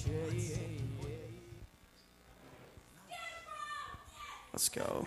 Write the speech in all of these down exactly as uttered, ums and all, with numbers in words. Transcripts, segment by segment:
Let's go.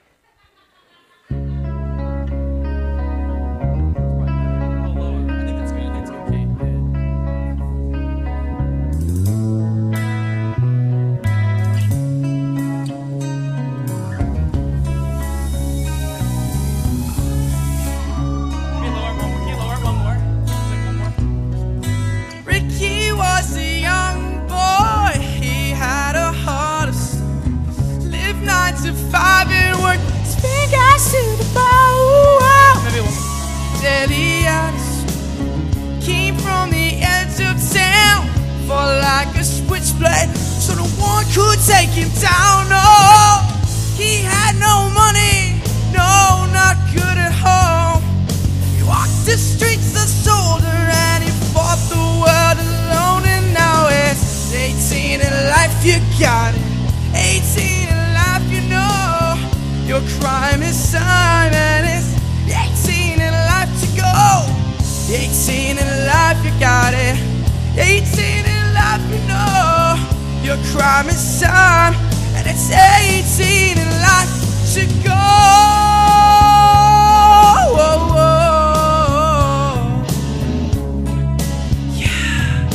Five and work his fingers to the bone. Maybe one more. Daddy honest came from the edge of town, fought like a switchblade, so no one could take him down. Oh, he had no money, no, not good at home. He walked the streets a soldier and he fought the world alone. And now it's eighteen in life, you got it. eighteen in life, you know your crime is time, and it's eighteen in life to go. eighteen in life, you got it. eighteen in life, you know your crime is time, and it's eighteen in life to go. Oh, oh, oh. Yeah.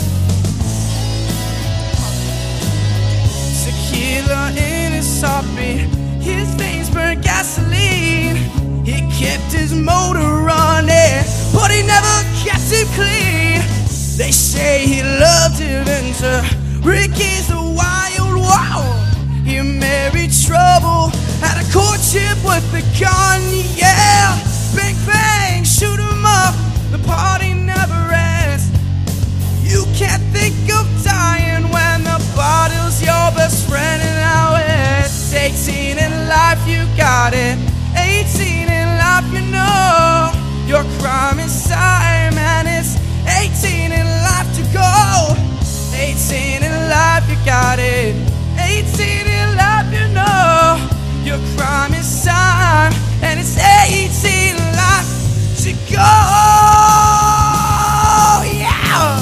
Tequila in his heartbeat, his veins burned gasoline. He kept his motor running, but he never kept it clean. They say he loved adventure. Ricky's a wild wild. He married trouble, had a courtship with the gun. Yeah, bang bang, shoot him up. The party never ends. You can't think of dying when the bottle's your best friend. And now it's eighteen in life, you got it. eighteen in life, you know your crime is time, and it's eighteen in life to go. eighteen in life, you got it. eighteen in life, you know your crime is time, and it's eighteen in life to go. Yeah.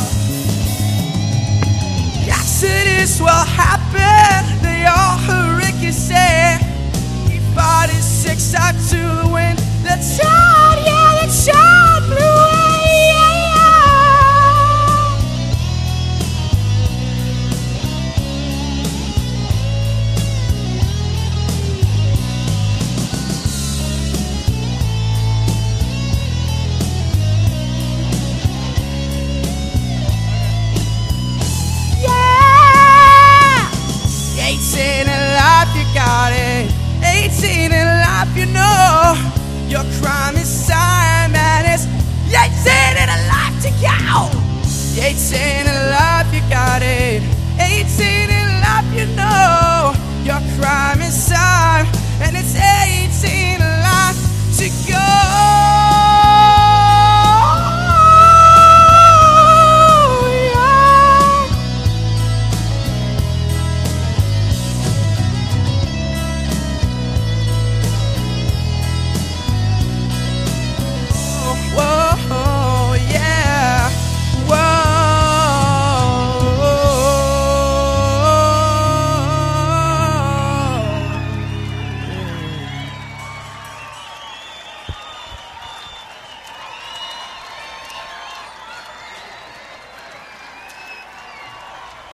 Accidents will happen, they all heard Ricky say. He fought his six out to the wind. The tide, yeah, the tide blew away. Yeah, eighteen in life, you got it. eighteen in life, you know your crime is time, and it's eighteen in life to go. eighteen in life.